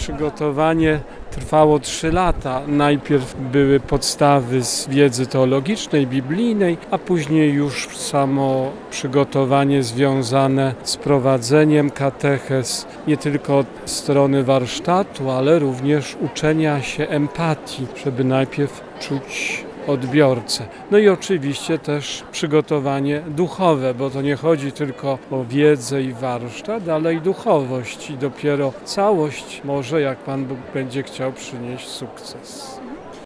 Przygotowanie trwało 3 lata. Najpierw były podstawy z wiedzy teologicznej, biblijnej, a później już samo przygotowanie związane z prowadzeniem katechez, nie tylko od strony warsztatu, ale również uczenia się empatii, żeby najpierw czuć odbiorcę. No i oczywiście też przygotowanie duchowe, bo to nie chodzi tylko o wiedzę i warsztat, ale i duchowość i dopiero całość może, jak Pan Bóg będzie chciał, przynieść sukces.